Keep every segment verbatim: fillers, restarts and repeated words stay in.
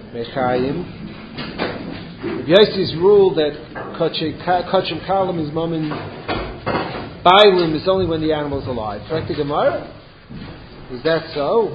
Mechayim. Rabbi Yossi's rule that Kachim Kalam is Mamin Bailim is only when the animal is alive. Correct the Gemara? Is that so?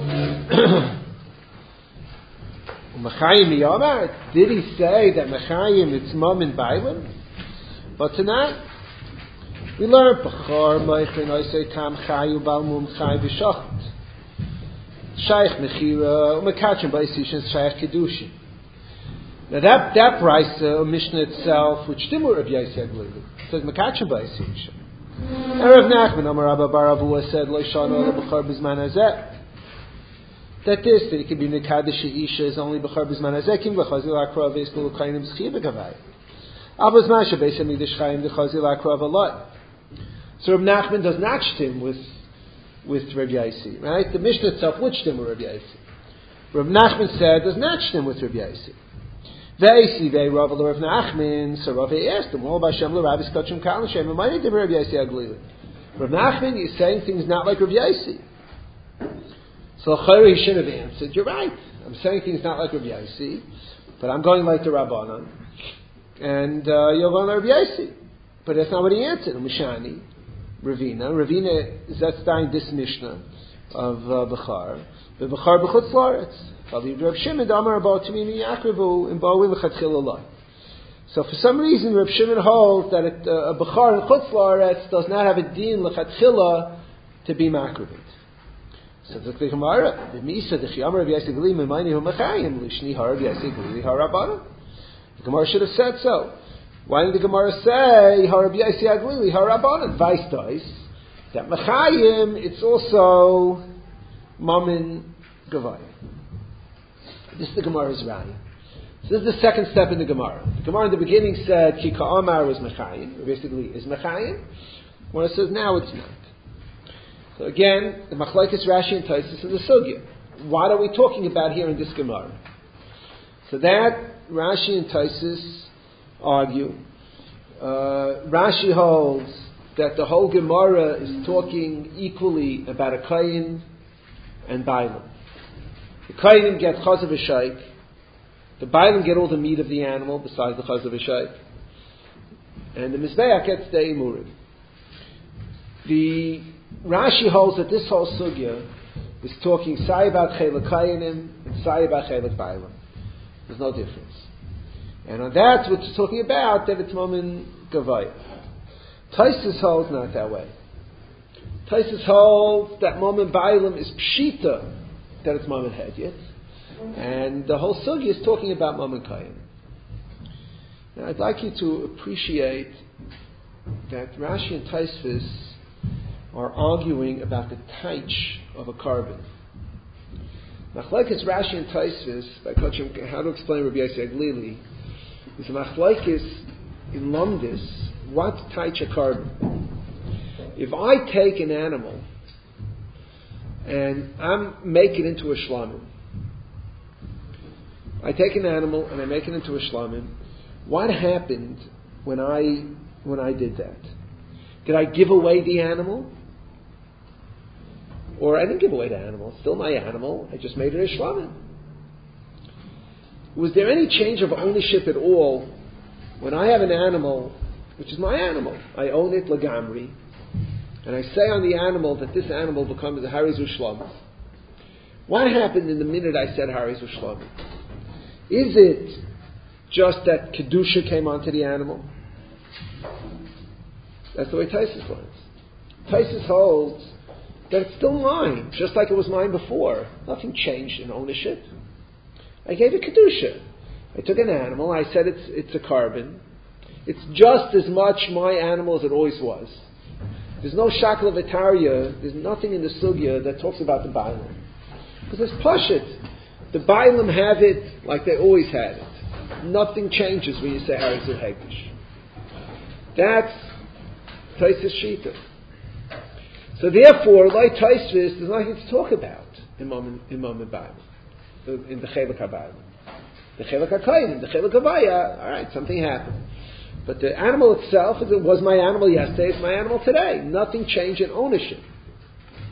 Mechayim Yomar? Did he say that Mechayim it's Mamin Bailim? But tonight we learn Bechor Meichin Oisei Tam Chayu Balmum Chay V'Shachat Shaykh Mechira Umekachim Ba'isishin Shaykh Kedushin. Now that that brisa Mishnah itself, which Dimur Rav Yossi Aglili, says Mekachim Ba'isishin. And Rav Nachman Amar Abba Bar Avua said Lo Shano Ele Bechor B'Zman Hazeh. That this that it can be Mekadesh Isha is only Bechor B'Zman Hazeh Kim V'Chazil Akrav V'Yiskul Kainim Zchiv V'Gavai. Abba's Masha Beis Hamidrash Chaim V'Chazil Akrav Alot. So Rav Nachman does not shtim with with Rav Yossi, right? The Mishnah itself would shtim with Rav Yossi. Rav Nachman said does not shtim with Rav Yossi. Ve'isi ve'Rav Rav Nachman. So Rav asked him, "All about Shem l'Rabbis Kachim Kal Shem." And why did Rav Yossi Aglili? Rav Nachman is saying things not like Rav Yossi. So Chayri he should have answered, "You're right. I'm saying things not like Rav Yossi, but I'm going like the Rabbanan, and uh, you're going like Rav Yossi." But that's not what he answered. Mishani. Ravina. Ravina is that starting this Mishnah of uh, Bechar. The Bechar b'chutz la'aretz. Rav Shimon Amar about Tamimi Yaakrevu in Ba'uim v'chatchil alai. So for some reason, Rav Shimon holds that it, uh, a Bechar in chutz la'aretz does not have a din l'chatchila to be makrivit. So the Gemara, the Misa, the Chiyam Rav Yossi Gli Memayni Hu Mechayim Lishni Har Rav Yossi Gli Harabana. The Gemara should have said so. Why did the Gemara say Harab Yossi Aglili Harabanan? Vice does that Mechayim it's also Mamin Gavai. This is the Gemara's raya. So this is the second step in the Gemara. The Gemara in the beginning said Ki Ka'amar was Mechayim, basically is Mechayim. When it says now it's not. So again, the Machlekes Rashi and Taisus is the sugya. What are we talking about here in this Gemara? So that Rashi and Taisus argue. Uh, Rashi holds that the whole Gemara is talking equally about a Kayin and Bailam. The Kayin get Chazav V'Shaik. The Bailam get all the meat of the animal besides the Chazav V'Shaik. And the Mizbeach gets the Emurim. The Rashi holds that this whole Sugya is talking Sai about Chelek Kayinim and Sai about Chelek Bailam. There's no difference. And on that, what it's talking about, that it's Mamin Gavaya. Taisus holds not that way. Taisus holds that Mamin Bailam is Pshita, that it's Mamin Hedyet. And the whole Sugya is talking about Mamin Kayim. Now, I'd like you to appreciate that Rashi and Taisus are arguing about the taich of a carbon. Machlekes Rashi and Taisus, by coaching how to explain Rabbi Yossi Aglili, is a machlekes in Lumdis, what taich a carbon. If I take an animal and I'm make it into a shlamim, I take an animal and I make it into a shlamim, what happened when I when I did that? Did I give away the animal? Or I didn't give away the animal. It's still my animal. I just made it a shlamim. Was there any change of ownership at all when I have an animal, which is my animal? I own it lagamri, and I say on the animal that this animal becomes a harizu shlamim. What happened in the minute I said harizu shlamim? Is it just that kedusha came onto the animal? That's the way Taisus learns. Taisus holds that it's still mine, just like it was mine before. Nothing changed in ownership. I gave it kedusha. I took an animal. I said it's it's a carbon. It's just as much my animal as it always was. There's no shakla v'tarya. There's nothing in the sugya that talks about the bailam, because it's pashut. The bailam have it like they always had it. Nothing changes when you say harizu hegdish. That's Taisus Shita. So therefore, like Taisus, there's nothing to talk about in Mom in Mom and Bailam. In the Chelek HaBailam. The Chelek HaKayim, the Chelek HaBaya, alright, something happened. But the animal itself, it was my animal yesterday, it's my animal today. Nothing changed in ownership.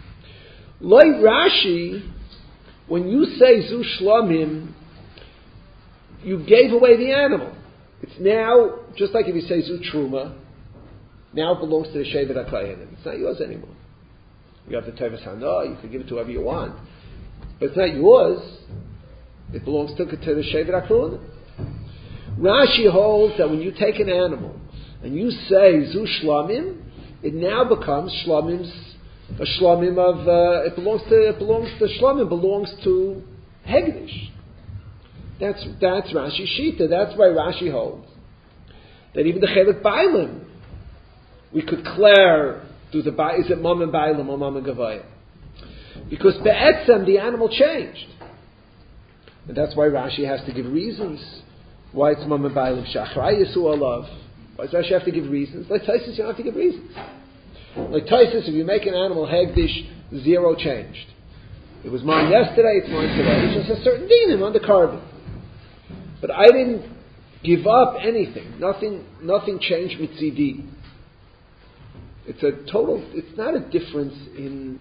Like Rashi, when you say Zu Shlamim, you gave away the animal. It's now, just like if you say Zu Truma, now it belongs to the Shevet HaKohanim. It's not yours anymore. You have the Tevis Hana, you can give it to whoever you want. But it's not yours. It belongs to, to the Shevet HaKohanim. Rashi holds that when you take an animal and you say Zu Shlamim, it now becomes Shlamim's, a Shlamim of, uh, it belongs to, it belongs to, Shlamim belongs to Hegdish. That's, that's Rashi Shita. That's why Rashi holds that even the Chelik Bailim, we could declare, do the, is it Mom and Bailim or Mom and Gavaya? Because Be'etzem, the animal changed. And that's why Rashi has to give reasons why it's Mom and Bailim. Shachrai Yisu Alav. Why does Rashi have to give reasons? Like Taisus, you don't have to give reasons. Like Taisus, if you make an animal Hegdish, zero changed. It was mine yesterday, it's mine today. It's just a certain dinim on the carbon. But I didn't give up anything. Nothing Nothing changed mitzidi. It's a total, it's not a difference in,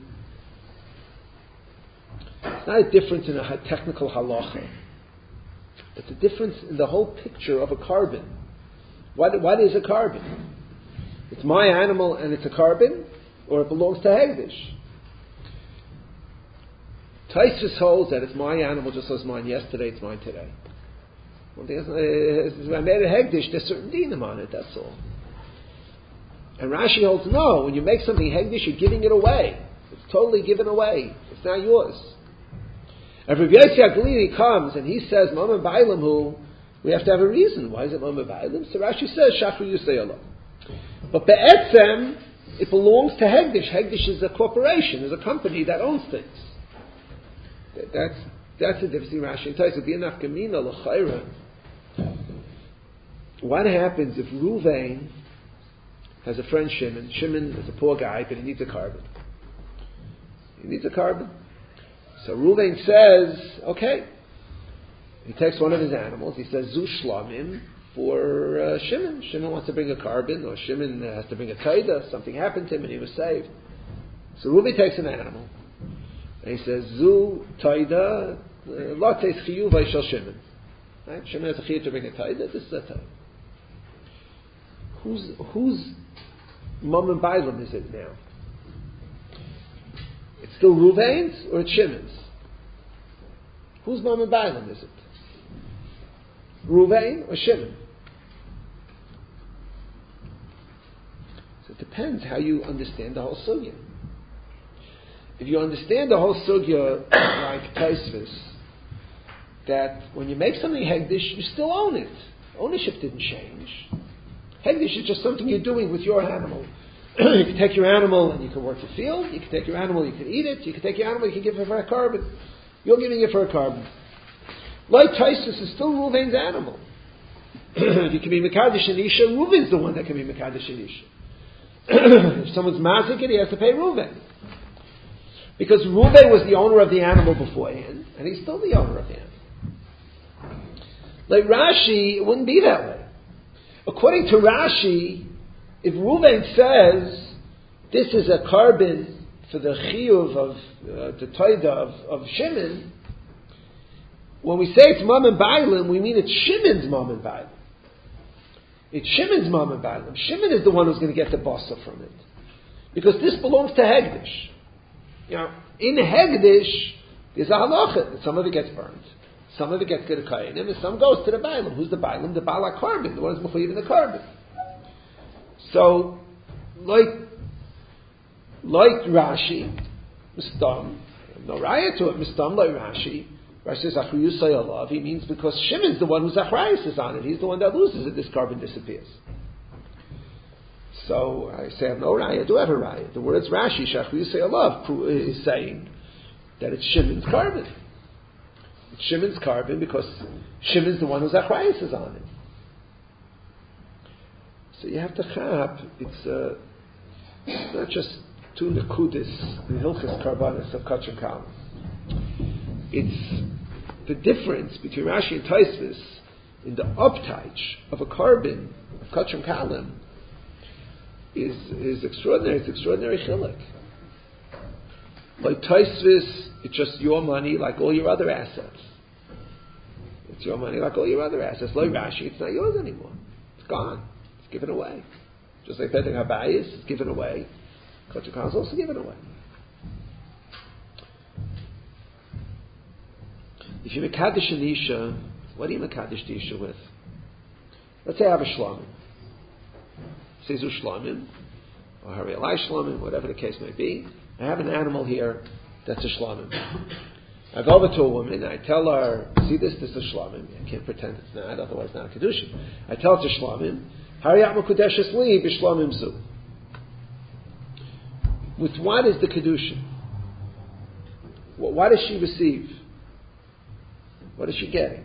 it's not a difference in a technical halacha. It's a difference in the whole picture of a carbon. What, what is a carbon? It's my animal and it's a carbon, or it belongs to Hegdish. Taisus holds that it's my animal just as mine yesterday, it's mine today. One thing is, uh, I made a Hegdish, there's certain dinim on it, that's all. And Rashi holds, no, when you make something Hegdish, you're giving it away. It's totally given away. It's not yours. And Rabbi Yossi HaGlili comes and he says, Mama Bailam hu, we have to have a reason. Why is it Mama Bailam? So Rashi says, Shachri Yusei Allah. But Be'etzem, it belongs to Hegdish. Hegdish is a corporation, is a company that owns things. That's that's the difference in Rashi and Taisus. Be enough Gemina l'chayra. What happens if Ruvain has a friend Shimon? Shimon is a poor guy, but he needs a carbon. He needs a carbon. So Ruvain says, okay. He takes one of his animals. He says Zu Shlamim for uh, Shimon. Shimon wants to bring a carbon, or Shimon has to bring a taida. Something happened to him, and he was saved. So Ruvain takes an animal. And he says, Zu taida, lates chiyuv shel Shimon. Right? Shimon has a chiyuv to bring a taida, this is a taida. Who's, whose mom and bailam is it now? It's still Ruvain's or it's Shimon's? Whose mom and bailam is it? Ruvain or Shimon? So it depends how you understand the whole sugya. If you understand the whole sugya like Taisvis, that when you make something Hegdish, you still own it. Ownership didn't change. Hegdish is just something you're doing with your animal. You can take your animal and you can work the field. You can take your animal, you can eat it. You can take your animal, you can give it for a carbon. You're giving it for a carbon. Like Taisvis is still Ruvain's animal. If you can be Mekadesh and Isha, Ruvain's the one that can be Mekadesh and Isha. If someone's mazik it, he has to pay Ruvain. Because Ruvain was the owner of the animal beforehand, and he's still the owner of the animal. Like Rashi, it wouldn't be that way. According to Rashi, if Ruvain says, this is a carbon for the chiyuv of uh, the taida of, of Shimon, when we say it's mom and bailim, we mean it's Shimon's mom and bailim. It's Shimon's mom and bailim. Shimon is the one who's going to get the basa from it. Because this belongs to Hegdish. You know, in Hegdish, there's a halacha. Some of it gets burned. Some of it gets good at and some goes to the Bailam. Who's the Bailam? The Baal carbon, the one who's before even the carbon. So, like, like Rashi, Mistam, no raya to it, Mistam like Rashi, Rashi says, Achriyu Sayalav, he means because Shimon's the one whose Achrayus is on it. He's the one that loses it, this carbon disappears. So I say I have no raya. I do have a raya. The words Rashi, Shachri Yisei Alav, is saying that it's Shimon's carbon. It's Shimon's carbon because Shimon's the one whose achrayus is on it. So you have to chap. It's, uh, it's not just two nekudis, the hilchas karbanis of kachim kalim. It's the difference between Rashi and Taisvis in the uptaich of a carbon of kachim kalim. Is is extraordinary. It's extraordinary chilek. Like Taisvis, it's just your money, like all your other assets. It's your money like all your other assets. Lo Rashi, it's not yours anymore. It's gone. It's given away. Just like Pedek Habayis is given away. Kodesh Kahal is also given away. If you Mekadesh an Isha, what do you Mekadesh the Isha with? Let's say I have a Shlomim. Sezu Shlomim, or Hari Alai Shlomim, whatever the case may be. I have an animal here that's a Shlomim. I go over to a woman, I tell her, see this, this is a Shlomim. I can't pretend it's not, otherwise it's not a Kedushin. I tell her it's a Shlomim. Hariyat Mekudeshes Li B'Shlomim Zu. With what is the Kedushin? What does she receive? What is she getting?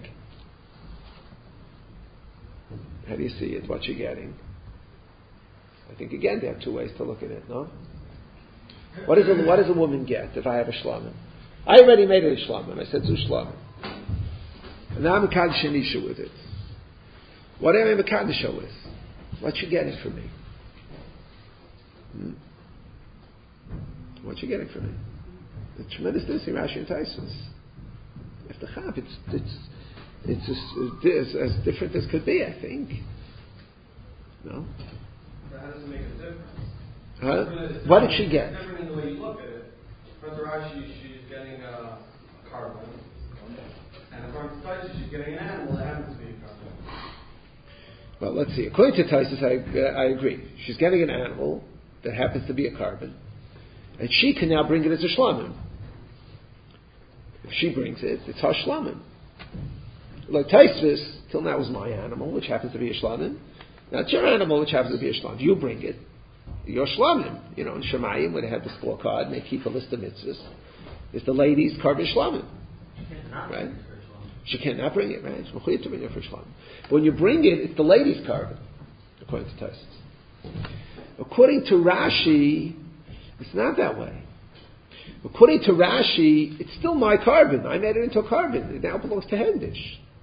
How do you see it? What's she getting? I think again there are two ways to look at it, no? What, is a, what does a woman get if I have a Shlomim? I already made it a Shlomim. I said Zu Shlomim. And now I'm a Kaddish and Isha with it. What am I a Kaddish with? What's she getting from me? Hmm? What's she getting from me? The tremendous difference in Rashi and Taisus. If the Chav, it's it's it's as, as, as different as could be, I think. No. But how does it make a difference? Huh? What did she get? It's different in the way you look at it. According to Rashi, she's getting a carbon, and according to Taisus, she's getting an animal that happens to be a carbon. Well, let's see. According to Taisus, I uh, I agree. She's getting an animal that happens to be a carbon, and she can now bring it as a shlamim. If she brings it, it's her shlamim. Like Taisus, till now was my animal, which happens to be a shlamim. Now it's your animal, which happens to be a shlamim. You bring it. Your shlamim, you know, in Shemayim, where they have the scorecard, and they keep a list of mitzvahs, is the lady's carbon shlamim. Right? She cannot bring it, right? It's mechuyev to bring it for shlamim. But when you bring it, it's the lady's carbon, according to Taisus. According to Rashi, it's not that way. According to Rashi, it's still my carbon. I made it into a carbon. It now belongs to Hegdish.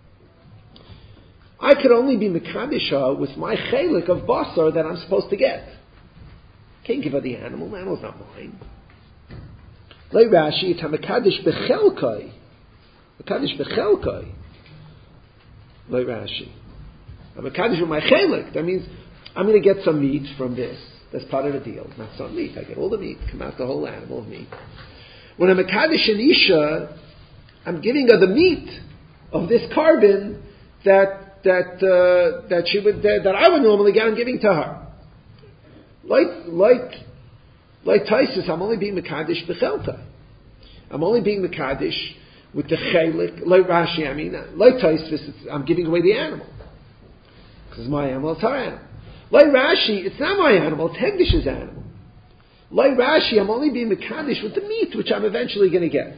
I could only be Mekadisha with my chelik of basar that I'm supposed to get. Can't give her the animal. The animal's not mine. Like Rashi, it's HaMekadish Bechelkai. Mekadish Bechelkai. Like Rashi. HaMekadish with my chelik. That means I'm going to get some meat from this. That's part of the deal. Not some meat. I get all the meat. Come out the whole animal of meat. When I'm Mekadish and Isha, I'm giving her the meat of this carbon that that uh, that she would that, that I would normally get. I'm giving to her. Like like like Taisus, I'm only being Mekadish b'chelka. I'm only being Mekadish with the chelik. Like Rashi, I mean, like Taisus, I'm giving away the animal because my animal is her animal. Like Rashi, it's not my animal; it's Hegdish's animal. Like Rashi, I'm only being Mekadesh with the meat, which I'm eventually going to get.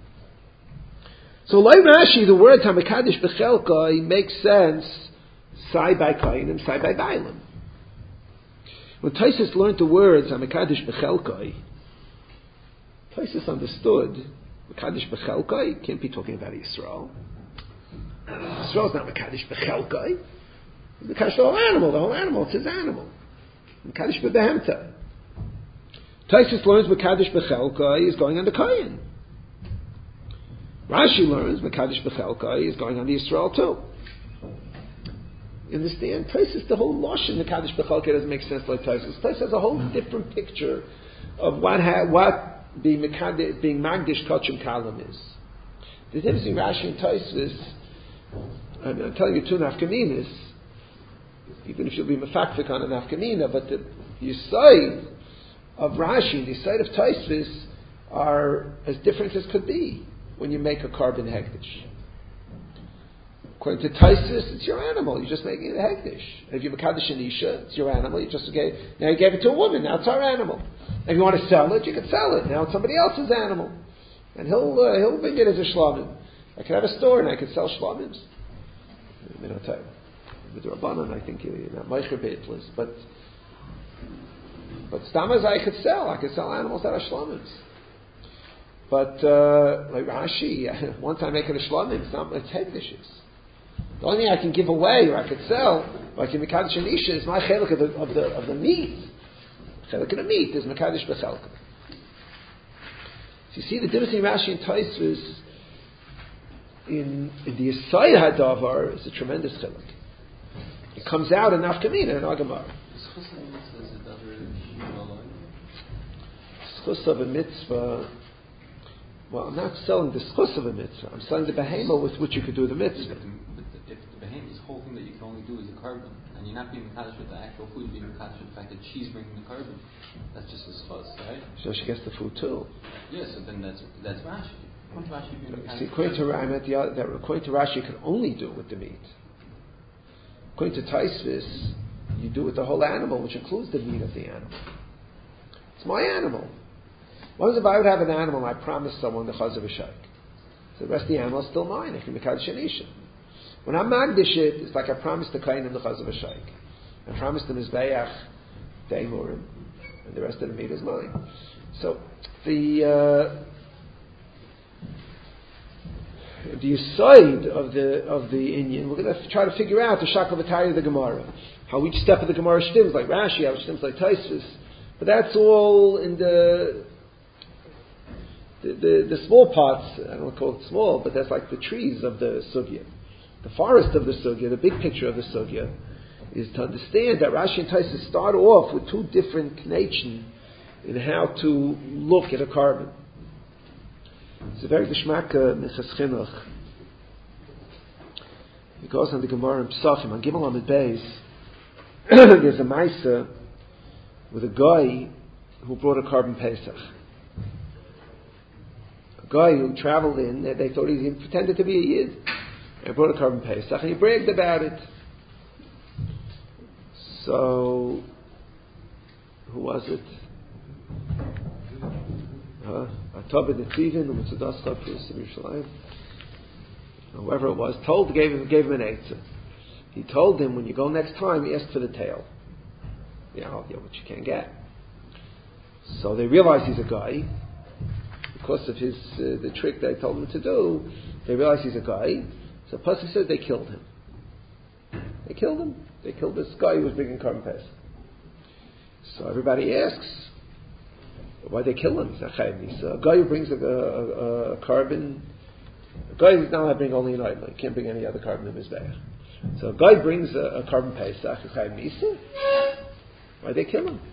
So, like Rashi, the word Hamekadesh Bechelkai makes sense side by Kainim, side by Bailim. When Taisus learned the words Hamekadesh Bechelkai, Taisus understood Mekadesh Bechelkai can't be talking about Yisrael. Yisrael's not Mekadesh Bechelkai. Mekadesh the whole animal. The whole animal, it's his animal. Mekadesh B'Behemta. Taisus learns Mekadesh Bechelkai is going on the Kayin. Rashi learns Mekadesh Bechelkai is going on the Yisrael too. You understand? Taisus, the whole Lashon Mekadesh Bechelkai doesn't make sense like Taisus. Taisus has a whole different picture of what ha- what being Mekadesh, being Magdish Kachim Kalam is. The difference between Rashi and Taisus, I mean, I'm telling you two nafkaminas, even if you'll be mefakfik on a nafkamina, but the Yisai of Rashi, the side of Taisus are as different as could be when you make a carbon hegdish. According to Taisus, it's your animal. You're just making it a hegdish. If you have a kaddish and isha, it's your animal. You just gave now you gave it to a woman. Now it's our animal. If you want to sell it, you can sell it. Now it's somebody else's animal, and he'll uh, he'll bring it as a shlamim. I could have a store and I could sell shlamims. I mean, I'll tell you. With the Rabbanan, I think you're not meicher beitlis, but. But stamas I could sell. I could sell animals that are shlamims. But uh, like Rashi, once I make it a shlamim, it's not it's hegdishes. The only thing I can give away or I could sell, like in Mekadesh and Isha, is my chelik of the of the of the meat. Chelik of the meat is Mekadesh b'chelka. So you see the difference in Rashi and Taisus. in, in the Yisai Hadavar is a tremendous chiluk. It comes out in Nafkamina in Agamar. Schus of a mitzvah. Well, I'm not selling the schus of a mitzvah. I'm selling the behema with which you could do the mitzvah. But, the, but the, if the behema, this whole thing that you can only do is a carbon, and you're not being mekadosh with the actual food, you're being mekadosh with the fact that she's bringing the carbon. That's just a schus, right? So she gets the food too. Yes, so then that's that's Rashi. Rashi being See, according to, I meant the other, that according to Rashi, you can only do it with the meat. According to Taisvis, you do it with the whole animal, which includes the meat of the animal. It's my animal. What if I would have an animal and I promised someone the chaz of a shaykh? So the rest of the animal is still mine. I can make out shanisha. When I magdish it, it's like I promised the kain the chaz of a shaykh. I promised him his bayach, the emurim, and the rest of the meat is mine. So the uh, the side of the of the Inyan, we're going to try to figure out the shakal v'tari of the Gemara, how each step of the Gemara stems like Rashi, how it stems like Taisvis, but that's all in the the, the the small parts. I don't want to call it small, but that's like the trees of the sugya, the forest of the sugya, the big picture of the sugya, is to understand that Rashi and Taisvis start off with two different knation in how to look at a carbon. It's a very geschmack Minchas Chinuch. It goes on the Gemara in Psachim on Gimel Amid Beis. There's a Maisa with a guy who brought a carbon Pesach. A guy who traveled in. They thought he pretended to be a Yid. He brought a carbon Pesach and he bragged about it. So, who was it? Huh? Whoever it was, told gave him gave him an answer. He told him when you go next time, ask for the tail. You know, yeah, which you can't get. So they realize he's a guy because of his uh, the trick they told him to do. They realize he's a guy. So Pasuk said they killed him. They killed him. They killed this guy who was bringing carbon pesach. So everybody asks, why they kill him? He's not chayav misa. A guy who brings a, a, a carbon, a guy is not allowed to bring only an item. He can't bring any other carbon in his bag. So a guy brings a, a carbon pesach, a chayav misa. Why they kill him?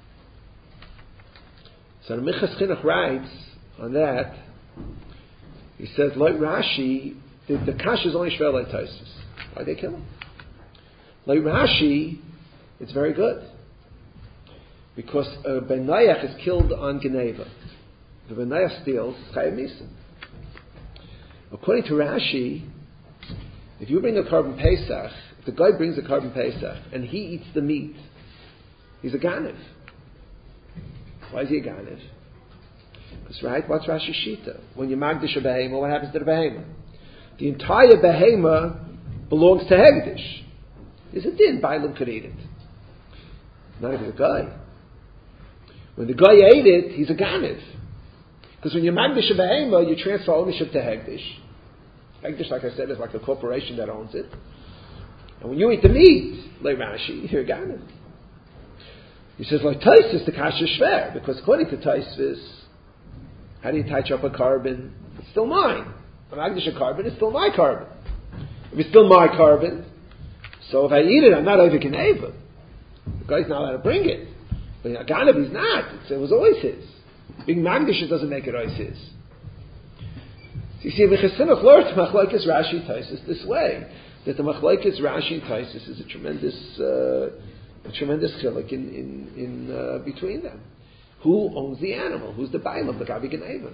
So the Minchas Chinuch writes on that. He says, like Rashi, the, the kash is only shvel like Taisus. Why they kill him? Like Rashi, it's very good. Because a Ben Nayach is killed on Geneva. If a Ben Nayach steals, it's chayav misa. According to Rashi, if you bring a carbon pesach, if the guy brings a carbon pesach and he eats the meat, he's a ganev. Why is he a ganev? Because right, what's Rashi's shita? When you magdish a behema, what happens to the behema? The entire behema belongs to Hegdish. There's a din, Bailam could eat it. Not even a guy. When the guy ate it, he's a ganev. Because when you magdish a behema, you transfer ownership to Hegdish. Hegdish, like I said, is like a corporation that owns it. And when you eat the meat, like Rashi, you're a ganev. He says, like Taisvis, the kasha shver, because according to Taisvis, how do you touch up a carbon? It's still mine. When I magdish a carbon, it's still my carbon. If it's still my carbon, so if I eat it, I'm not over Geneva. The guy's not allowed to bring it. But a ganev, he's not. It's, it was always his. Being magdish doesn't make it always his. So you see, the Chesinuch learned Machlokes Rashi Taisus this way, that the Machlokes Rashi and Taisus is a tremendous, uh, a tremendous chiluk in in, in uh, between them. Who owns the animal? Who's the bailam? The Gabi Geneva.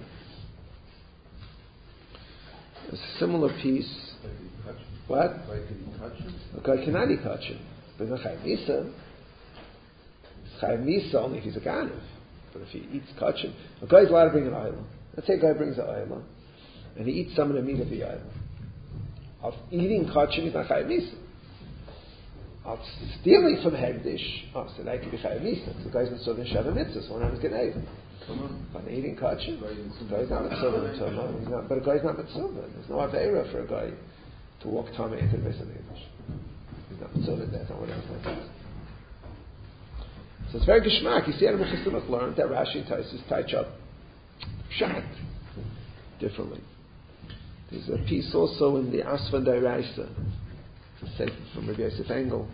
A similar piece. What? A guy cannot eat kachin, but not chayav misa. Chayav misa only if he's a ganev. But if he eats kachin, a guy's allowed to bring an island. Let's say a guy brings an island, and he eats some of the meat of the island. Of eating kachin is not chayav misa. Of stealing from hegdish, oh, so that could be chayav misa. The guy's mitzvah in Sheva mitzvahs. One of them is geneva. But eating kachin, the guy's not mitzvah. He's not, but a guy's not mitzvah. There's no aveira for a guy to walk Tomei into the Beis HaMikdash. He's not mitzvah. That's not what else like that. So it's very geschmack. You see, Adam Chesinuch learned that Rashi and Taisus touch up pshat differently. There's a piece also in the Asvan Dairaisa, said from Rabbi Yosef Engel.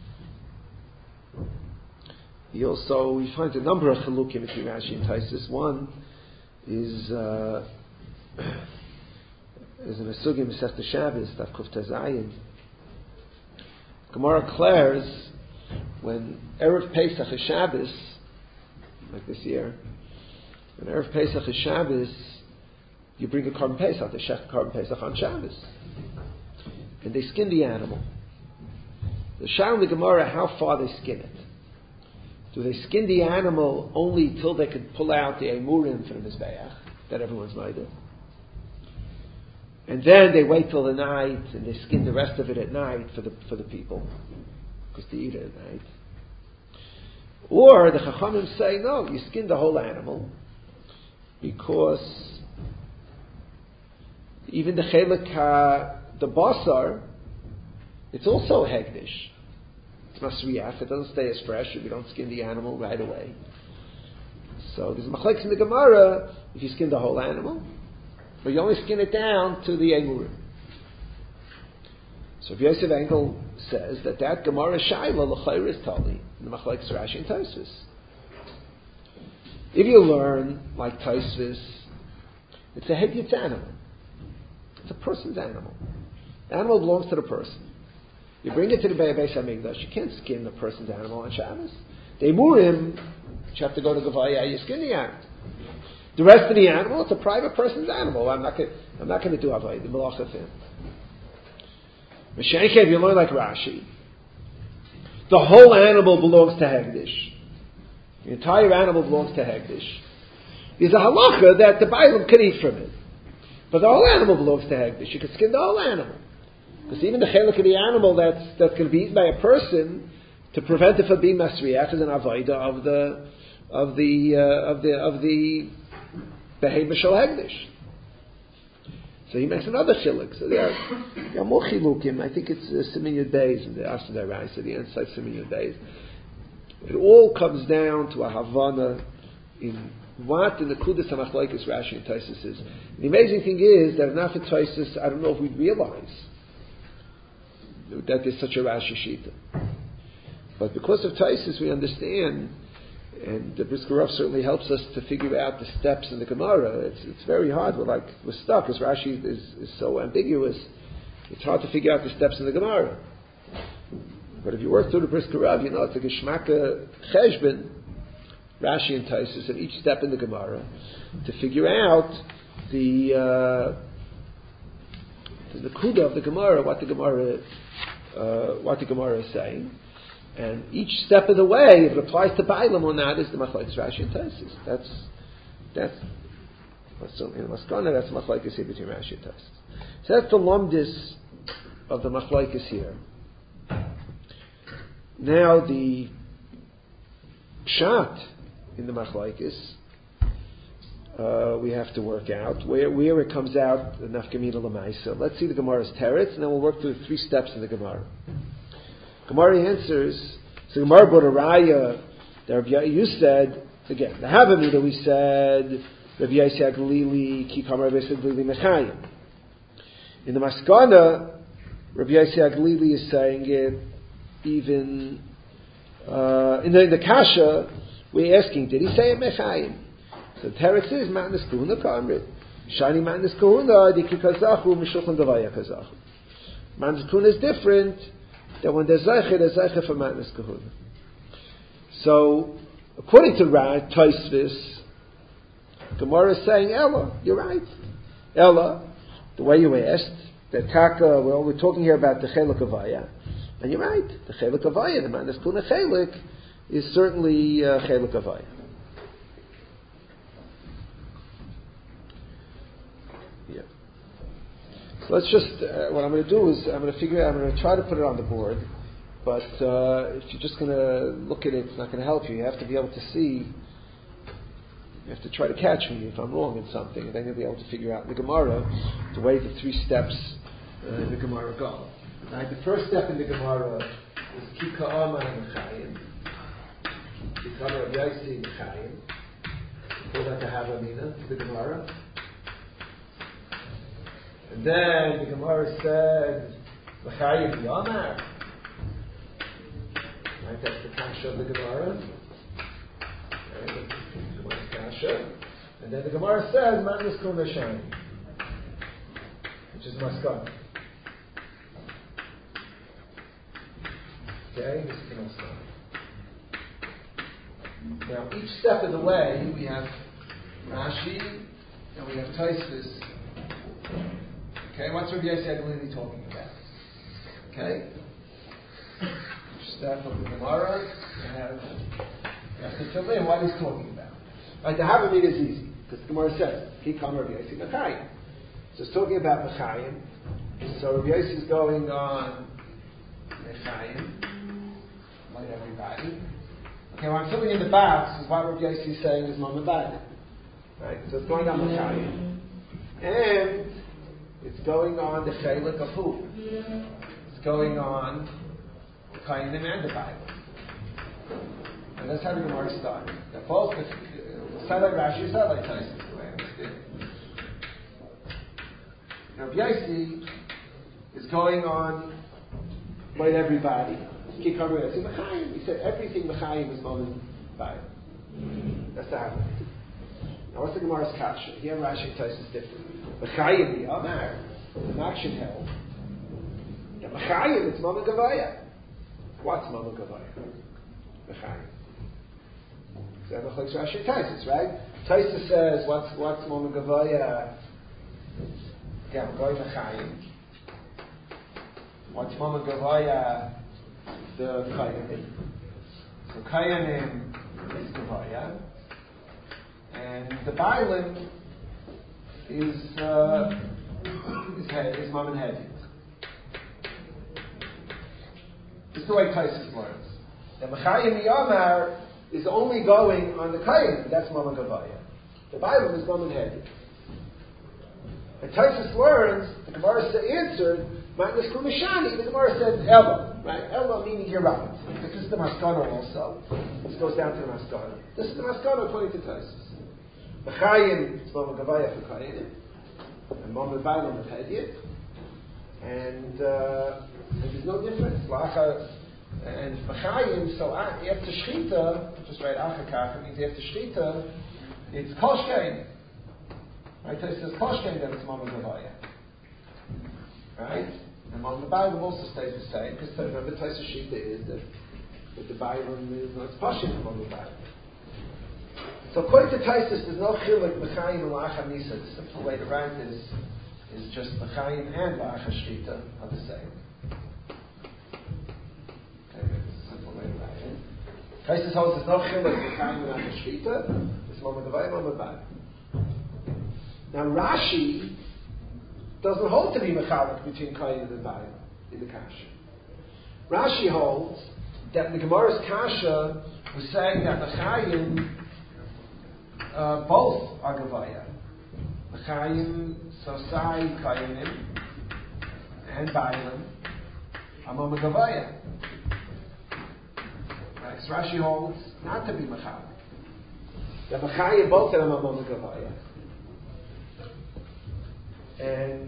He also he finds a number of chilukim between Rashi and Taisus. One is uh, is in a sugya Masechta Shabbos, Daf Kuf Tazayin. Gemara declares when Erev Pesach is Shabbos, like this year, when Erev Pesach is Shabbos, you bring a carbon Pesach, the Shech carbon Pesach on Shabbos, and they skin the animal. The Shar and the Gemara, how far they skin it. Do they skin the animal only till they can pull out the emurim for the mizbeach that everyone's made of, and then they wait till the night and they skin the rest of it at night for the for the people because they eat it at night? Or the Chachamim say no, you skin the whole animal because even the chelik ha, the basar, it's also hegdish. Masriach, it doesn't stay as fresh if you don't skin the animal right away. So there's machlekes in the Gemara if you skin the whole animal, but you only skin it down to the emurim. So Rabbi Yosef Engel says that that Gemara Shaila l'chayr is tali in the machlekes Rashi and Tosfos. If you learn like Tosfos, it's a hedyetz animal. It's a person's animal. The animal belongs to the person. You bring it to the Beis HaMikdash, you can't skin the person's animal on Shabbos. The emurim, you have to go to Gavaya, you skin the animal. The rest of the animal, it's a private person's animal. I'm not going I'm not going to do Avay, the Malach of him. Mashenke, if you learn like Rashi, the whole animal belongs to Hegdish. The entire animal belongs to Hegdish. There's a halacha that the Bailam could eat from it. But the whole animal belongs to Hegdish. You can skin the whole animal. Because even the chelik of the animal that's that's going to be eaten by a person, to prevent it from being masriach, is an avodah of the of the uh, of the of the behemoth shel hegdish. So he makes another chelik. So there are, there are more chilukim. I think it's uh, Simin Yud Beis in the Asad Arai, so the inside Simin Yud Beis. It all comes down to a havana in what in the Kudas HaMachlokes Rashi and Tosfos is. The amazing thing is that not for Tosfos, I don't know if we'd realize that there's such a Rashi Shita. But because of Tosfos, we understand, and the Brisker Rav certainly helps us to figure out the steps in the Gemara. It's it's very hard. We're like we're stuck because Rashi is, is so ambiguous. It's hard to figure out the steps in the Gemara. But if you work through the Brisker Rav, you know it's like a Shmaka Cheshbon, Rashi and Tosfos, at each step in the Gemara to figure out the uh, the Nakuda of the Gemara, what the Gemara Uh, what the Gemara is saying, and each step of the way, if it applies to Bailam or not, is the Machlokes Rashi and Tosfos. That's that's in Maskana. That's the Machlokes here between Rashi and Tosfos. So that's the lumdis of the Machlokes here. Now the pshat in the Machlokes uh, we have to work out where where it comes out the nafkamina l'maisa. Let's see the Gemara's teretz, and then we'll work through the three steps in the Gemara. Gemara answers. So Gemara brought a raya. That you said again the Havamina. We said Rabbi Yosef Glili Kikam Rabbi Yosef Glili Mechayim. In the Maskana, Rabbi Yosef Glili is saying it even uh, in the in the Kasha. We're asking, did he say it Mechayim? So the teretz is Matnas Kahuna Kamrit. Shiny Matnas Kahuna Diki Kazachu Mishulchan Davaya Kazachu. Matnas Kahuna is different than when there's Zeicher, there's Zeicher for Matnas Kahuna. So according to Ra Tosfos, Gemara is saying Ella, you're right. Ella, the way you asked, the Taka, well, we're talking here about the Chelik Avaya, and you're right. The Chelik Avaya, the Matnas Kahuna Chelik, is certainly uh, Chelik Avaya. Let's just, uh, what I'm going to do is, I'm going to figure out, I'm going to try to put it on the board, but uh, if you're just going to look at it, it's not going to help you. You have to be able to see, you have to try to catch me if I'm wrong in something, and then you'll be able to figure out in the Gemara the way the three steps uh, in the Gemara go. Right, the first step in the Gemara is Ki Ka'ama Mechayim, Ki Ka'ama Rav Yossi Mechayim, call that the Havamina, the Gemara. And then the Gemara said, L'chayim Yomar. Right, that's the kasha of the Gemara. Right, that's the Gemara's kasha. And then the Gemara says, Man Niskun Nashani, which is Maskana. Okay, this is the Maskana. Now, each step of the way, we have Rashi and we have Tosfos. Okay, what's Rabbi Yossi Aglili talking about? Okay, each step of the Gemara, we have to tell him what he's talking about. Right, the Havamid is easy because the Gemara says, "Ki kam Rabbi Yossi Mechayim." So it's talking about Mechayim. So Rabbi Yossi is going on Mechayim, like everybody. Okay, what I'm filling in the box is what Rabbi Yossi is saying is Mama Badi. Right? So it's going on Mechayim. And it's going on the Chelik of who? It's going on the Kainim and the Bible. And that's how the Gemara starts. They're both side like Rashi, side like Tosfos, the way I understand. Rabbi Yossi is going on like everybody. He said everything Mechayim is moment by. That's the habit. Now what's the Gemara's kasha? Here Rashi and Tosfos is different. Mechayim the Amar, the Makshin held. The Mechayim it's moment Gavaya. What's moment Gavaya? Mechayim. So that looks like Rashi and Tosfos, right? Tosfos says what's what's moment Gavaya? Yeah, we're going Mechayim. What's moment Gavaya? The Kayanim. So Kayanim is Gavaya, and the Bailim is uh, is head, is Mom and Hedit. This is the way Tosfos learns. The Mechayim Yomar is only going on the Kayanim. That's Mom and Gavaya. The Bailim is Mom and Hedit. And Tosfos learns. The Gemara answered. Magnus Kumishani, the Gemara said Ella, right? Ella meaning you're right. This is the Maskana also. This goes down to the Maskana. This is the Maskana according to Tosfos. Mechayim, it's Mama Gavaya for Kayanim, and Mama Bailam for Hediyat, and uh, there's no difference. Lacha and Mechayim, so after Shechita, just right Achakach, means after Shechita, it's Koshkein. Right? Tosfos says Koshkein, then it's Mama Gavaya. Right? And on the Bible also stays the same, because remember Tosfos Shita is that, that the Bible is not Pashim on the Bible. So according to Tosfos, there's no chiluk Mechayim and La'achar Nisa. The simple way to write this is just Mechayim and La'achar Shita are the same. Okay, that's a simple way to write it. Tosfos holds there's no chiluk Mechayim and La'achar Shita. It's Mama Gavaya, Mama Bible. Now Rashi doesn't hold to be mechalik between Kayin and Bayim in the Kasha. Rashi holds that the Gemara's Kasha was saying that Mechayim uh, both are Gavaya. Mechayim, Sosai, Kayinim, and Bayim are Mama Gavaya. Right? So Rashi holds not to be mechalik. That Mechayim both of them are Mama Gavaya. And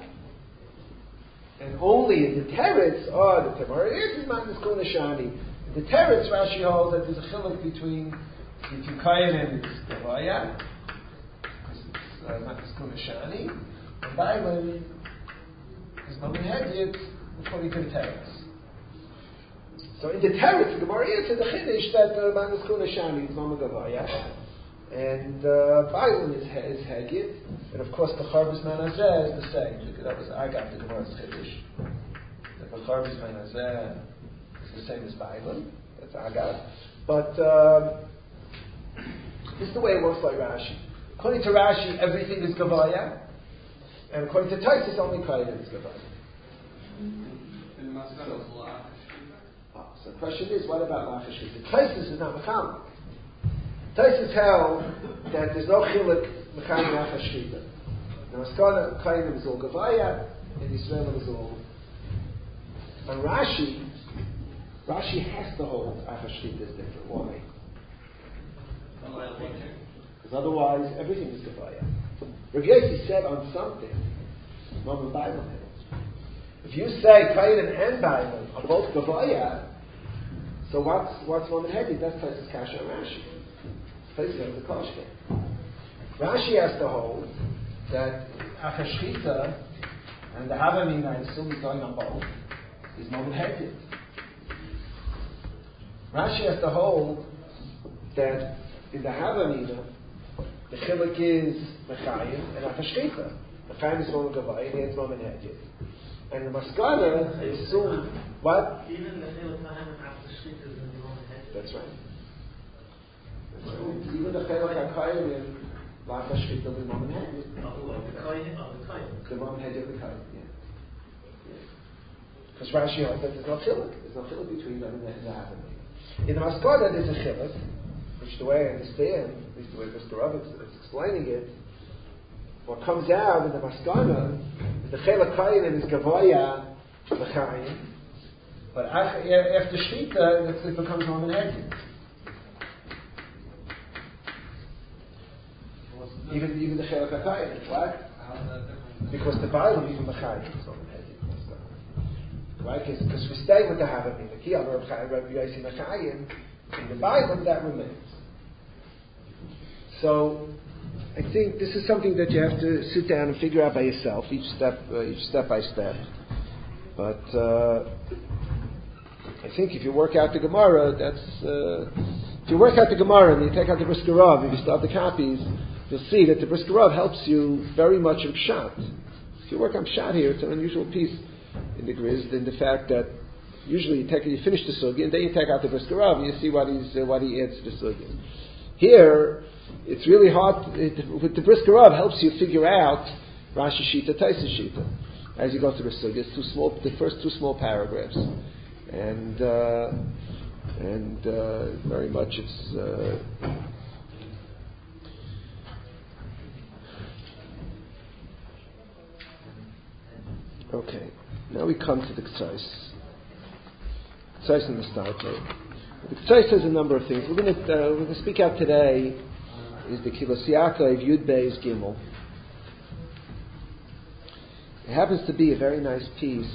and only in the teretz, oh, the Gemara is Magnus Kunashani. In the teretz, Rashi holds that there's a chiluk between between Kayanim and Gavaya, because it's uh, Magnus Kunashani, and Bailim is Mama Hediyat according to the teretz. So in the teretz, the Gemara is the chiddush that uh, Magnus Kunashani is Mama Gavaya. And uh, Bailim is, is Hegit, and of course the Charbis Manazeh is the same. Because that was I got the Gemara's Chiddush. The Charbis Manazeh is the same as Bailim. That's Agat. But um, this is the way it works like Rashi. According to Rashi, everything is Gavaya, and according to Tosfos, only Kayin is Gavaya. Oh, so the question is, what about La'achar Shita? Tosfos is not Mechalik. Tosfos held that there's no chiluk Mechayim La'achar Shita. Now, Maskana Kayinim is all Gavaya, and Yisrael is all. And Rashi, Rashi has to hold La'achar Shita is different. Why? Because otherwise, everything is Gavaya. Rabbi Yossi said on something Mom and Bible. If you say Kayin and Bible are both Gavoya, so what's what's Mom and Hedi? That's Taisus Kasha and Rashi. Taisus has the Koshke. Rashi has to hold that Achashchita and the Havamina, I assume is going on both, is Mom and Hedi. Rashi has to hold that in the Havamina, the Chiluk is Mechayim and Achashchita. Mechayim is Mom and Gavoya, and it's Mom and Hedi. And the Maskana, I assume, what? Even the Chiluk Mechayim and Achashchita is in the Mom and Hedi. That's right. That's right. Even the Chiluk HaKayim and Achashchita will be Mom and Hedi. Of the Kohen, of the Kohen. The Mom and Hedi of the Kayim, yeah. Because yeah. Rashi holds that there's no chiluk. There's no chiluk between them and the, and the Havamina. In the Maskana, there's a chiluk, which the way I understand, at least the way Mister Rav is explaining it, what comes out in the Maskana is the Chiluk Kayin is Gavoya L'Chayim, but after Shita, it becomes Mom and Hedi. Even even the Chiluk HaKayim, what? Because the Bible, even the Chayim, is Mom and Hedi. Right? Because we stay with the Havamina. Ki Amar Rabbi Yossi Mechayim, in the Bible, that remains. So, I think this is something that you have to sit down and figure out by yourself, each step, uh, each step by step. But uh, I think if you work out the Gemara, that's uh, if you work out the Gemara and you take out the Brisker Rav, if you start the copies, you'll see that the Brisker Rav helps you very much in Pshat. If you work on Pshat here, it's an unusual piece in the Griz, in the fact that usually you take you finish the Sugi and then you take out the Brisker Rav and you see what he's uh, what he adds to the Sugi. Here, it's really hard. It, with the Brisker Rav helps you figure out Rashi Shita, Taisus Shita as you go through the Sugi. It's too small. The first two small paragraphs, and uh, and uh, very much it's. Uh, okay, now we come to the K'tzais. K'tzais in the start. The K'tzais says a number of things. We're going to uh, we're going to speak out today. Is the Kilos Yaakov Yud Beis Gimel. It happens to be a very nice piece,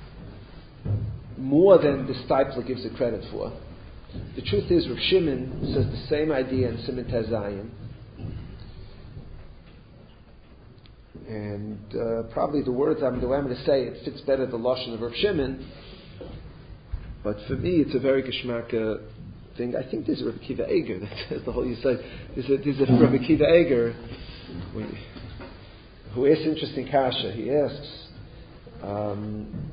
more than the Stipler gives it credit for. The truth is, Rav Shimon says the same idea in Siman Tez Zayin, and uh, probably the words I'm the way I'm going to say it fits better the lashon of Rav Shimon. But for me, it's a very geschmacka thing. I think there's a Rabbi Kiva Eger that says the whole you say. There's a, there's a Rabbi Kiva Eger who asks interesting kasha. He asks, um,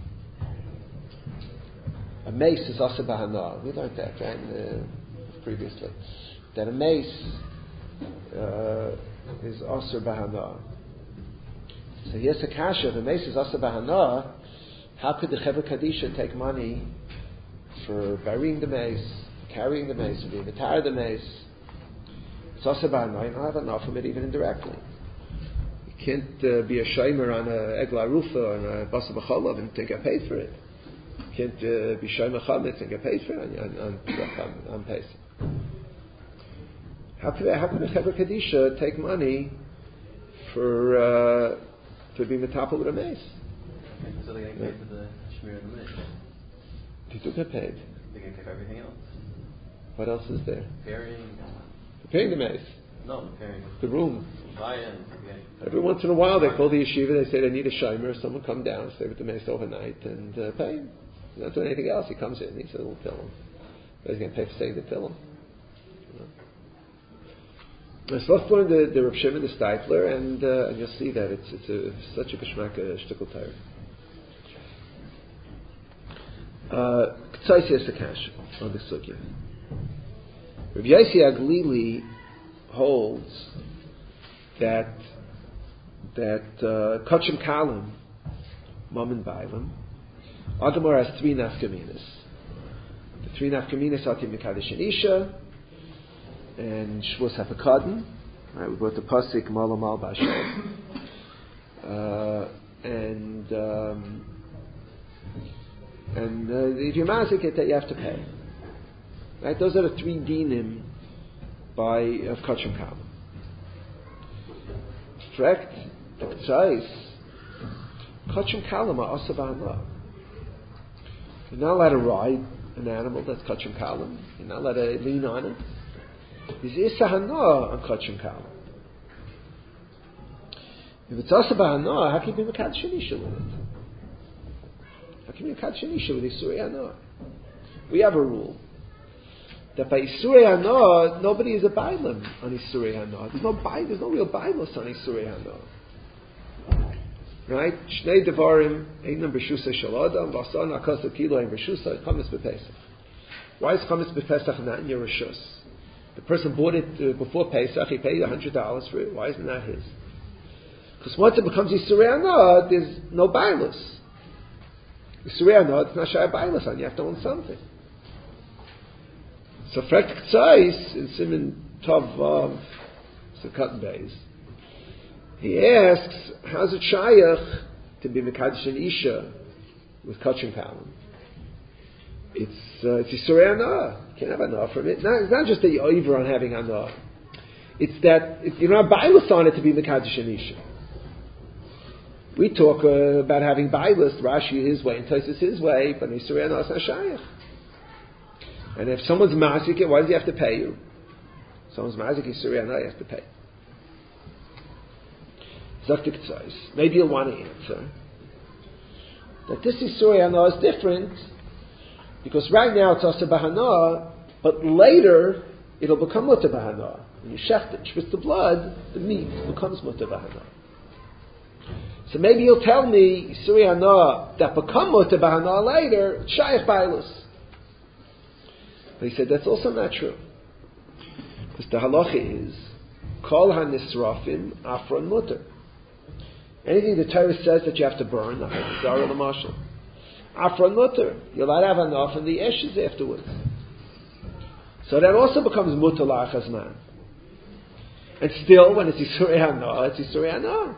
a mace is asa bahana. We learned that right uh, previously. That a mace uh, is asa bahana. So he asks a kasha. If a mace is asa bahana, how could the Chevra Kadisha take money for burying the mace, carrying the mace, or being the tire of the mace? It's also about no, you don't have enough from it even indirectly. You can't uh, be a shaymer on a egla rufa or on a basa b'cholav and think I paid for it. You can't uh, be shaymer chametz and get paid for it on on, on, on Pesach. How could how could a Chevra Kadisha take money for uh, for being the top of a mace? So they're getting paid for the shmir of the mace. They do get paid. They're getting paid for everything else. What else is there? Preparing. Preparing the mace. No, preparing. The room. Buying. Every once in a while they call the yeshiva, they say they need a shimer, someone come down, stay with the mace overnight and uh, pay him. He's not doing anything else. He comes in, he says, we'll tell him. But he's going to pay for saying the tell him. Let's learn the, the Rav Shimon, the Stipler, and uh, and you'll see that it's it's a, such a geschmack a shtickle tire. K'tzais yes Akash on the sugya. Rav Yossi Aglili holds that that uh, Kachim Kalim, Mom and Bailam, Adamar has three nafkaminas. The three nafkaminas are Tim Mekadesh and Isha, and Shvus Hafakadin. Right, we brought the pasuk Malam Al Bashar, uh, and um, and uh, if you're mazik it, that you have to pay. Right, those are the three dinim by of Kachim Kalim. Correct. The K'tzais Kachim kalam are asa b'hana. You're not allowed to ride an animal that's kachim kalam. You're not allowed to lean on it. There's issa hana on kachim kalam. If it's asa b'hana, how can you be mekadosh anisha with it? How can you be mekadosh anisha with isurei hana? We have a rule that by isurei hana, nobody is a bailam on isurei hana. There's no bai, there's no real bailos on isurei hana. Right? Shnei devarim einam b'shusa shel adam v'asan akas kilo ein b'shusa chametz b'pesach. Why is chametz b'pesach not in your reshus? The person bought it uh, before Pesach. He paid a hundred dollars for it. Why isn't that his? Because once it becomes isurei hana, there's no bailos. Isurei hana, it's not shy bailos on. You have to own something. So Frekt K'tzais in Siman Tov Vav Sukkot Beis, he asks, how's it shayach to be mekadosh an isha with kachim kalam? It's uh, it's isurei hana. You can't have hana from it. Not, it's not just that you're over on having hana. It's that it, you don't have bailus on it to be mekadosh an isha. We talk uh, about having bailus, Rashi his way and Tosfos his way, but isurei hana is not shayach. And if someone's mazik, why does he have to pay you? Someone's mazik isurei hana, he has to pay. Zaktik tzais. Maybe you'll want to answer that this isurei hana is different because right now it's asa b'hana, but later it'll become mutar b'hana. When you shecht it, shvitz the blood, the meat becomes mutar b'hana. So maybe you'll tell me isurei hana that become mutar b'hana later, shayach bailus. But he said that's also not true. Because the halacha is kol hanisrafim afron mutar. Anything the Torah says that you have to burn, zara l'mashal, afron mutar, you're allowed to have enough and the ashes afterwards. So that also becomes mutar la'achazman. And still, when it's isurei hana, it's isurei hana.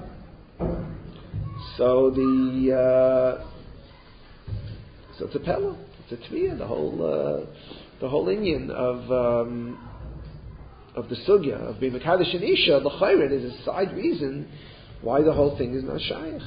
So the uh, so it's a pella. The tviyah, the whole, uh, the whole inyan of um, of the sugya of being mekadosh an isha, the chayred is a side reason why the whole thing is not shayach.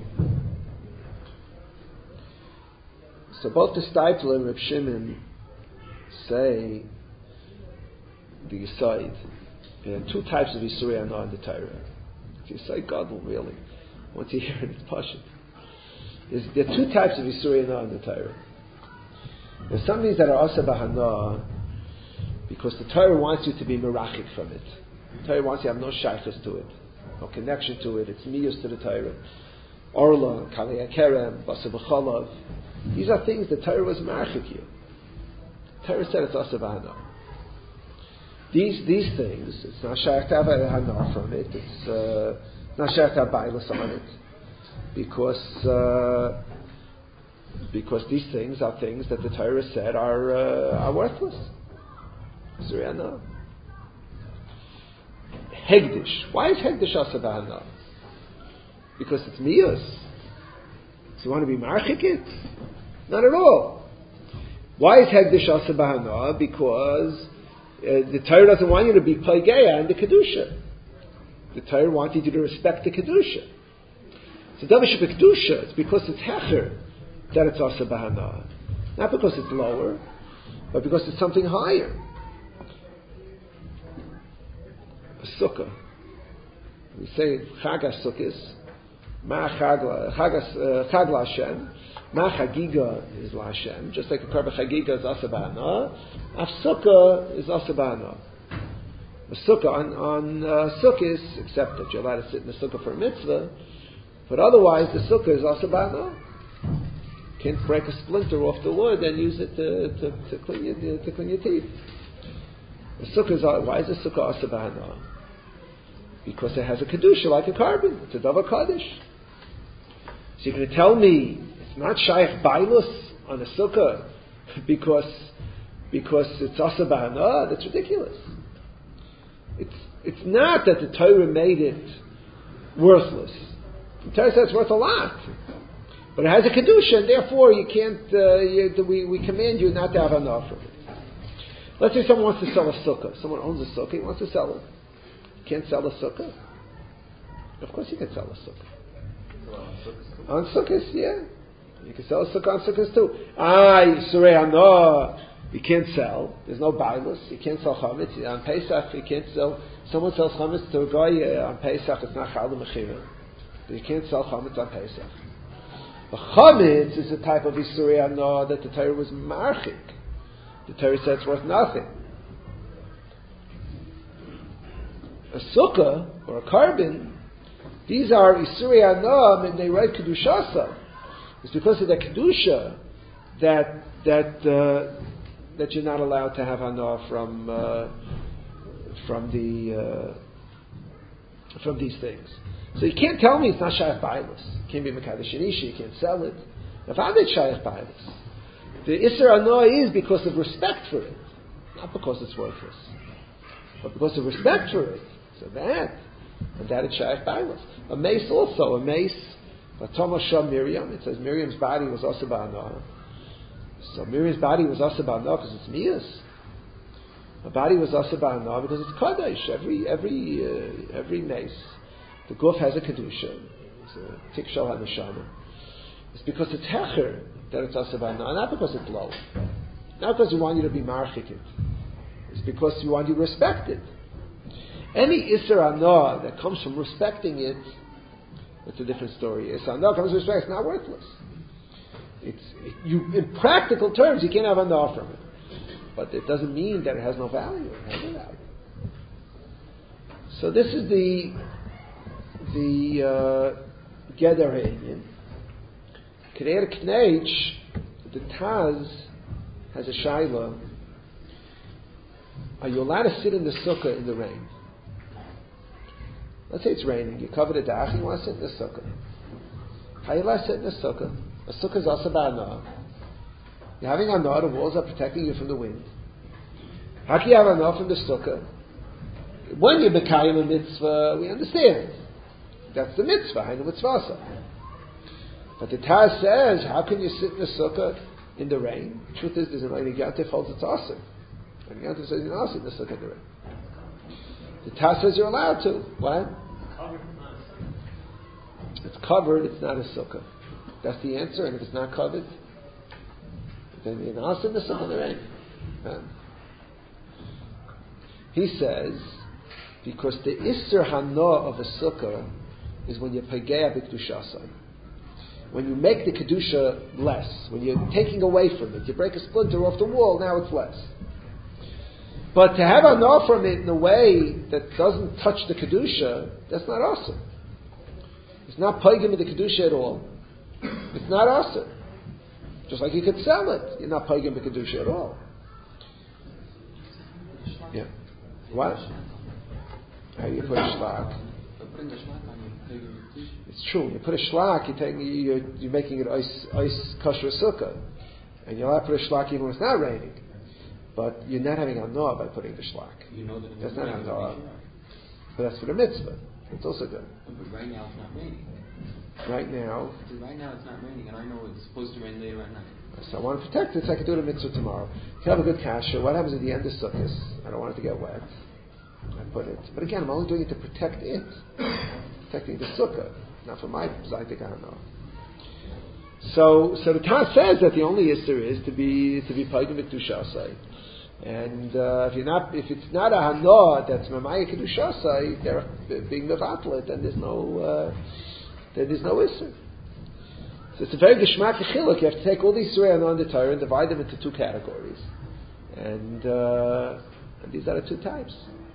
So both the Steipler and Reb Shimon say the Yisayid. There are two types of isurei hana in the Torah. It's Yisayid Gadol, really. Once you hear it, it's pashut. There are two types of isurei hana in the Torah. There's some things that are asa b'hana because the Torah wants you to be merachik from it. The Torah wants you to have no shaykhus to it, no connection to it. It's miyus to the Torah. Orla, kalei kerem, basa b'chalav. These are things the Torah was merachik you. The Torah said it's asa b'hana. These these things, it's not shaykh to have a hana from it. It's uh, not shaykh to have bailus on it because. Uh, Because these things are things that the Torah said are uh, are worthless. Isurei hana. Hegdish. Why is Hegdish asa b'hana? Because it's miyus. So you want to be marchik it? Not at all. Why is Hegdish asa b'hana? Because uh, the Torah doesn't want you to be paigeya in the kedusha. The Torah wanted you to respect the kedusha. So davish b'kedusha. It's because it's hecher that it's asa b'hana. Not because it's lower, but because it's something higher. A sukkah. We say chagas sukkis, ma chagla, chagas chag laHashem, ma chagiga is laHashem. Just like a karba chagiga is asa b'hana, af sukkah is asa b'hana. A sukkah on on uh, sukkis, except that you're allowed to sit in the sukkah for a mitzvah, but otherwise the sukkah is asa b'hana. Can't break a splinter off the wood and use it to, to, to clean your to clean your teeth. The sukkah is, why is the sukkah asa b'hana? Because it has a kedusha like a carbon. It's a davar kaddish. So you're going to tell me it's not shaykh bailus on a sukkah because because it's asa b'hana? That's ridiculous. It's it's not that the Torah made it worthless. The Torah says it's worth a lot. But it has a kedusha, and therefore you can't. Uh, you, we, we command you not to have enough of it. Let's say someone wants to sell a sukkah. Someone owns a sukkah. He wants to sell it. You can't sell a sukkah. Of course, you can sell a sukkah. On Sukkot, yeah. You can sell a sukkah on Sukkot too. Ah, Yisurei Hana, you can't sell. There's no bailus. You can't sell chametz. On Pesach, you can't sell. Someone sells chametz to a guy uh, on Pesach, it's not chal mechira. You can't sell chametz on Pesach. But chametz is a type of Yisurei Hana that the Torah was marchik. The Torah said it's worth nothing. A sukkah or a carbon, these are Yisurei Hana and they write kedushasa. It's because of the kedusha that that uh, that you're not allowed to have hana from uh, from the uh, from these things. So you can't tell me it's not shayach bailas. It can't be mekadosh inisha. You can't sell it. If I did shayach bailas, the isser hana is because of respect for it, not because it's worthless, but because of respect for it. So that and that is shayach bailas. A mace also a mace. But Thomas Shah Miriam, it says Miriam's body was also ba'anah. So Miriam's body was also ba'anah because it's mias. Her body was also ba'anah because it's kadosh. Every every uh, every mace, the guf has a kedusha. It's a tikshal haneshama. It's because it's hecher that it's also ba'anah, not because it's low. Not because we want you to be marchik it. It's because we want you to respect it. Any isser anah that comes from respecting it, it's a different story. It's no comes with respect. It's not worthless. It's it, you in practical terms you can't have enough from it, but it doesn't mean that it has no value. It has no value. So this is the the Geder Ha'inyan. K'nei K'neich, the Taz has a shaila. Are you allowed to sit in the sukkah in the rain? Let's say it's raining. You covered a dach. You want to sit in the sukkah. How are you allowed to sit in the sukkah? A sukkah is also ba'anah. You're having anah. The walls are protecting you from the wind. How can you have anah from the sukkah? When you bekayim a mitzvah, we understand. That's the mitzvah. Hainu mitzvasa. But the Taz says, how can you sit in the sukkah in the rain? The truth is, there's an Einig Yantif holds it's awesome. Einig Yantif says you're not sit in the sukkah in the rain. The Taz says you're allowed to. What? It's covered, it's not a sukkah. That's the answer, and if it's not covered, then you're not in the sukkah in the rain. Um, he says, because the Isser Hana of a sukkah is when you pagea b'kedushasan. When you make the kedusha less, when you're taking away from it, you break a splinter off the wall, now it's less. But to have hana from it in a way that doesn't touch the kedusha, that's not awesome. It's not paigim with the kedusha at all. It's not awesome. Just like you could sell it, you're not paigim with the kedusha at all. Yeah. What? How you put a shlak? It's true. You put a shlak, you're, taking, you're, you're making it ice, ice kosher sukkah, and you'll have to put a shlak even when it's not raining. But you're not having hana by putting the shlak. You know that that's not hana. But that's for the mitzvah. It's also good. But right now it's not raining. Right now. Right now it's not raining, and I know it's supposed to rain later at night. So I want to protect it so I can do the mitzvah tomorrow. If you have a good kasha, what happens at the end of sukkahs? I don't want it to get wet. I put it. But again, I'm only doing it to protect it. Protecting the sukkah. Not for my zaytik, I don't know. So, so the Taz says that the only issur is to be to be paigim b'kedushasai, and uh, if you're not, if it's not a hana that's mamaya kedushasai, they're being mevatlet, then there's no, uh, then there's no issur. So it's a very geshmak chiluk. You have to take all these surei hana in the Torah and divide them into two categories, and, uh, and these are the two types.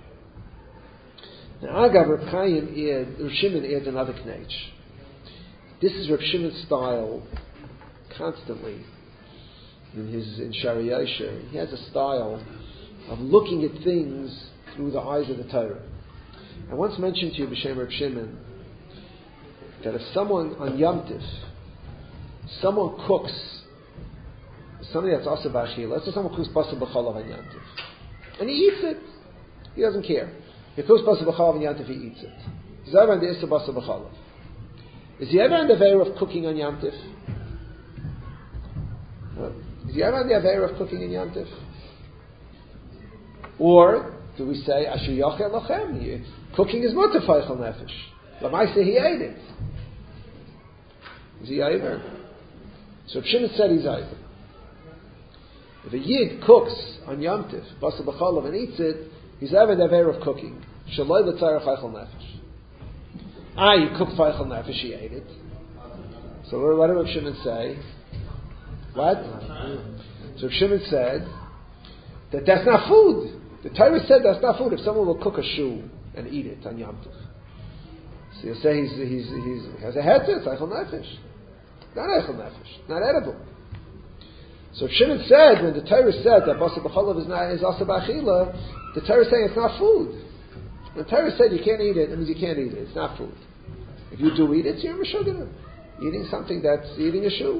Now, Agav Reb Chaim add, Reb Shimon adds another knech. This is Reb Shimon's style constantly in his in Shari Yosher. He has a style of looking at things through the eyes of the Torah. I once mentioned to you, B'Shem Reb Shimon, that if someone on Yom Tif, someone cooks something that's also b'achila, let's say someone cooks basar b'chalav on Yom Tif, and he eats it, he doesn't care. He cooks basar b'chalav on Yom Tif, he eats it. He's over on the Issa basar b'chalav. Is he ever on the Aveira of cooking on Yom Tif? No. Is he ever on the Aveira of cooking in Yom Tif? Or do we say Asher Yochel Lochem? Cooking is mutter feichel nefesh. Lamaisa he ate it. Is he Iver? So Reb Shimon said he's Iver. If a Yid cooks on Yom Tif, Basar B'chalav, and eats it, he's Iver the Aver of cooking. Shaloi l'tzarech Feichel Nefesh. Ah, you cooked Feichel Nefesh, he ate it. So what did Reb Shimon say? What? So Reb Shimon said that that's not food. The Torah said that's not food. If someone will cook a shoe and eat it on Yom Tov, so you say he's, he's, he's, he has a heter, it's Eichel Nefesh. Not Eichel Nefesh, not edible. So Shimon said, when the Torah said that Basar B'chalav is not is Asa B'achila, the Torah is saying it's not food. When the Torah said you can't eat it, it means you can't eat it. It's not food. If you do eat it, you're Meshuggah. Eating something that's eating a shoe.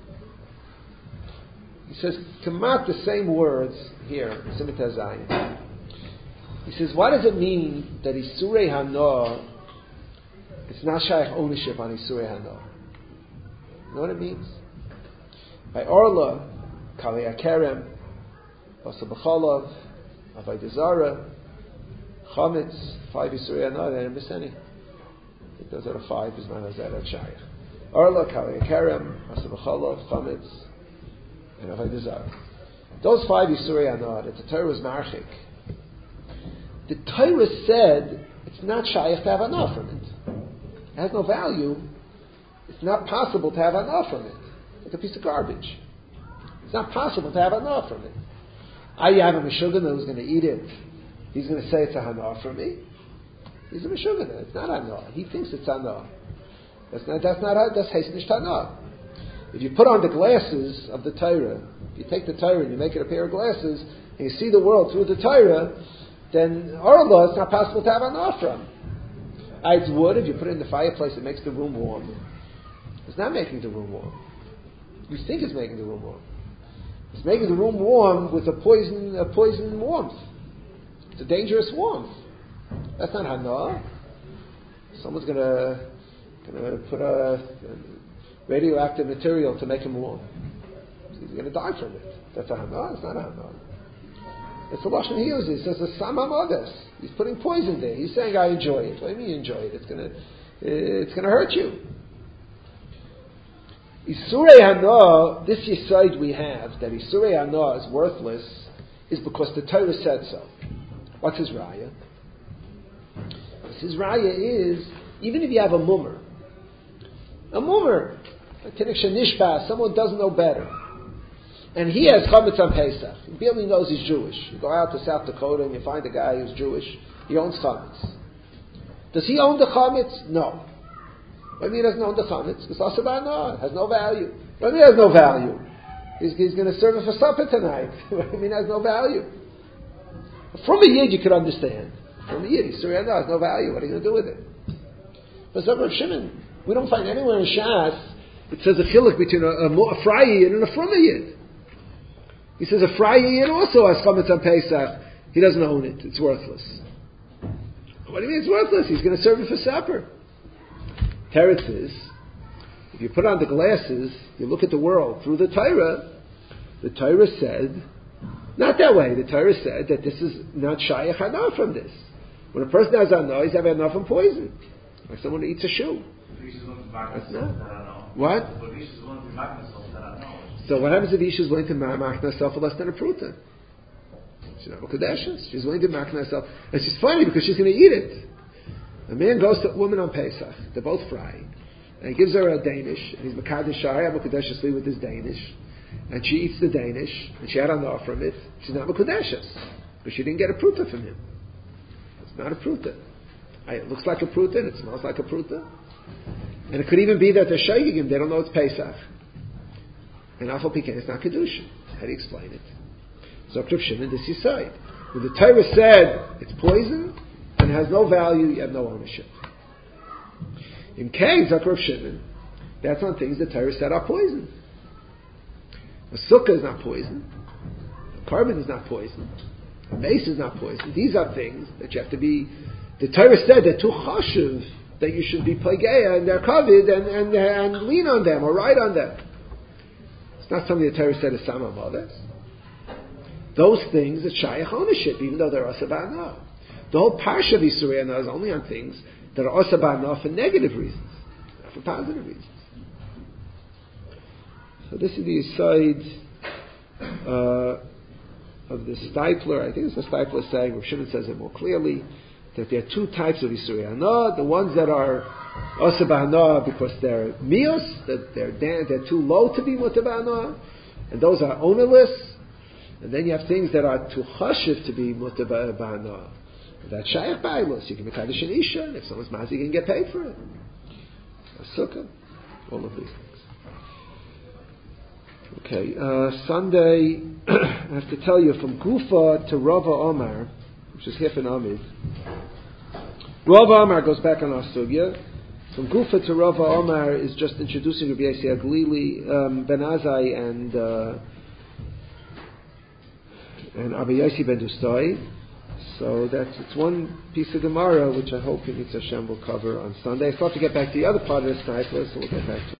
He says, Kamat, the same words here, Siman Zayin. He says, what does it mean that Isurei Hana, it's not shaykh ownership on Isurei Hana? You know what it means? By Orla, Kali Akerem, Basar B'chalav, Avodah Zarah, Chametz, five Isurei Hana, they didn't miss any. I think those are the five, is man Hazar at shaykh. Orla, Kali Akerem, Basar B'chalav, Chametz, and Avodah Zarah. Those five Isurei Hana that the Torah was marchik. The Torah said it's not shaykh to have enough from it. It has no value. It's not possible to have enough from it. It's like a piece of garbage. It's not possible to have enough from it. I have a Meshuggah who's going to eat it. He's going to say it's a hana from me. He's a Meshuggah. It's not hana. He thinks it's hana. That's not. That's not. That's hasnish hana. If you put on the glasses of the Torah, if you take the Torah and you make it a pair of glasses, and you see the world through the Torah, then Orla, it's not possible to have hana from. It's wood. If you put it in the fireplace, it makes the room warm. It's not making the room warm. You think it's making the room warm. It's making the room warm with a poison, a poison warmth. It's a dangerous warmth. That's not hana. Someone's gonna, gonna put a, a radioactive material to make him warm. So he's gonna die from it. That's a hana. It's not a hana. It's the lashon he uses. He says a samamadas. He's putting poison there. He's saying I enjoy it. What do you mean you enjoy it? It's gonna, it's gonna hurt you. Isurei Hana, this Yesod we have, that Isurei Hana is worthless, is because the Torah said so. What's his raya? His raya is, even if you have a mummer, a mummer, a Tinnik Shenishba, someone doesn't know better, and he has Chametz on Pesach, he barely knows he's Jewish. You go out to South Dakota and you find a guy who's Jewish, he owns Chametz. Does he own the Chametz? No. What do you mean he doesn't own the chametz? Because Asabah it has no value. What do you mean it has no value? He's, he's going to serve it for supper tonight. What do you mean it has no value? From a Yid you could understand. From a Yid, Isurei Hana has no value. What are you going to do with it? But so Rav Shimon, we don't find anywhere in Shas it says a chiluk between a, a, a Fry Yid and a From Yid. He says a Fry Yid also has chametz on Pesach. He doesn't own it. It's worthless. What do you mean it's worthless? He's going to serve it for supper. Teretz is, if you put on the glasses, you look at the world through the Torah, the Torah said, not that way, the Torah said that this is not shaykh hana from this. When a person has hana, he's having enough from poison. Like someone who eats a shoe. That's not. What? So what happens if Isha is willing to mach herself for less than a pruta? She's not a Kadeshes. She's willing to mach herself. And she's funny because she's going to eat it. A man goes to a woman on Pesach. They're both frying. And he gives her a Danish. And he's Makadesh Shai, Makadesh with his Danish. And she eats the Danish. And she had enough from it. She's not Makadeshes. Because she didn't get a pruta from him. It's not a pruta. It looks like a pruta and it smells like a pruta. And it could even be that they're shaking him. They don't know it's Pesach. And Afal Piken, it's not Kedusha. How do you explain it? So Rav Shimon, this is side. When the Torah said it's poison, and has no value, you have no ownership. In case of Rav Shimon, that's on things the Torah said are poison. A sukkah is not poison. A carbon is not poison. A mace is not poison. These are things that you have to be. The Torah said they're too chashuv that you should be plageya and they're covered and, and and lean on them or ride on them. It's not something the Torah said is sama mothers. Those things are shaykh ownership, even though they're asabana. The whole parsha of Isurei Hana is only on things that are asabana for negative reasons, not for positive reasons. So this is the side uh, of the Stipler. I think it's the Stipler saying, or Shimon says it more clearly, that there are two types of Isurei Hana. The ones that are Asa B'Hana because they're mios, that they're dan- they're too low to be Mutar B'Hana, and those are ownerless. And then you have things that are too chashiv to be Mutar B'Hana. That's Shaykh Bailos. You can be Kaddish and Isha, and if someone's mazi, you can get paid for it. A sukkah. All of these things. Okay, uh, Sunday, I have to tell you, from Gufa to Rava Omar, which is Hif and Amid, Rava Omar goes back on our sugya. From Gufa to Rava Omar is just introducing Rabbi Yossi Aglili, um, Ben Azai, and uh, and Rabbi Yossi Ben Dustai. So that's it's one piece of Gemara which I hope Yitzhak Hashem will cover on Sunday. I thought to get back to the other part of the Sniper, so we'll get back to it.